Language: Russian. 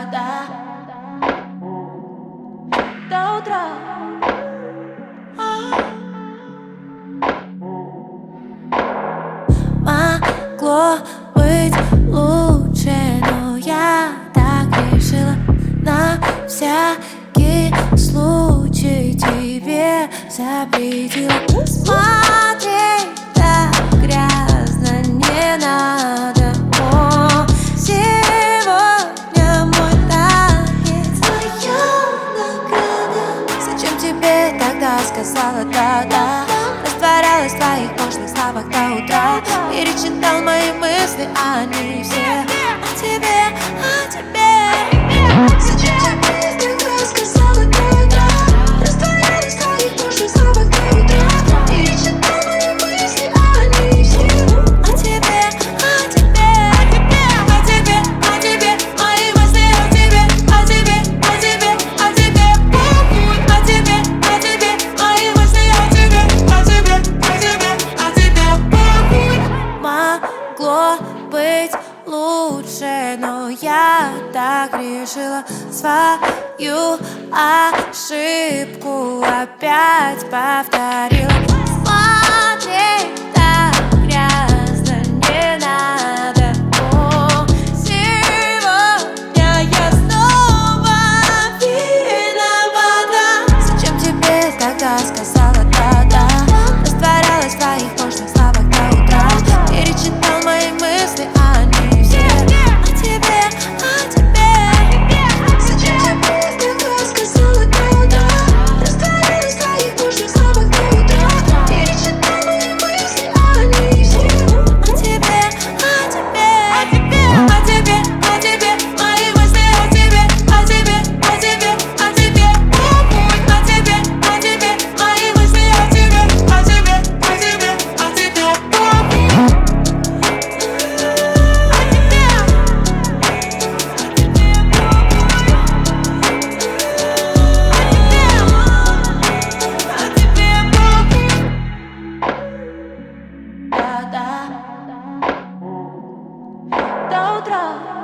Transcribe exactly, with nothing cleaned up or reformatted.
да, до утра. Могло быть лучше, но я так решила. На всякий случай тебе запретила. Смотреть так грязно не надо. О, сегодня мой танец, твоя награда. Зачем тебе тогда сказала да-да? Растворялась в твоих пошлых словах до утра. Перечитал мои мысли, а они все о тебе, о тебе. Зачем тебе тогда сказала да-да? Растворялась в твоих пошлых словах до утра. Перечитал мои мысли, а они все о тебе, о тебе, о тебе, о тебе. Мои мысли о тебе, о тебе, о тебе, о тебе. Похуй о тебе, о тебе. Мои мысли о тебе, о тебе, о тебе, о тебе. Похуй. Могло быть лучше, но я так решила. Свою ошибку опять повторила. Смотреть так грязно не надо. О, сегодня я снова виновата. Зачем тебе тогда сказала да-да? Растворялась в твоих пошлых словах до утра. Перечитал мои мысли, а они все о тебе, о тебе. Зачем тебе тогда сказала да-да? Растворялась в твоих пошлых словах до утра. Перечитал мои мысли, а они все о тебе, о тебе, о тебе, о тебе, о тебе. Мои мысли о тебе, о тебе, о тебе, о тебе. Похуй о тебе, о тебе. Мои мысли о тебе, о тебе, о тебе, о тебе. Похуй. Да, да, до утра.